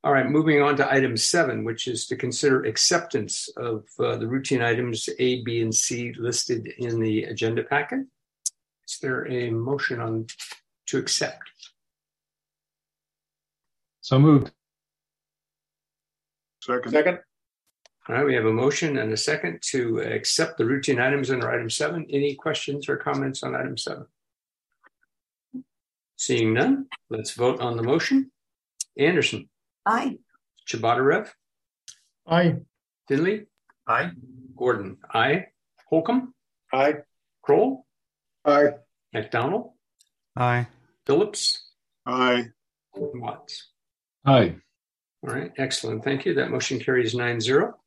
All right, moving on to item 7, which is to consider acceptance of the routine items A, B, and C listed in the agenda packet. Is there a motion to accept? So moved. Second. All right, we have a motion and a second to accept the routine items under item 7. Any questions or comments on item 7? Seeing none, let's vote on the motion. Anderson. Aye. Chabatarev. Aye. Finley. Aye. Gordon. Aye. Holcomb. Aye. Kroll. Aye. McDonald. Aye. Phillips. Aye. Watts. Aye. All right, excellent. Thank you. That motion carries 9-0.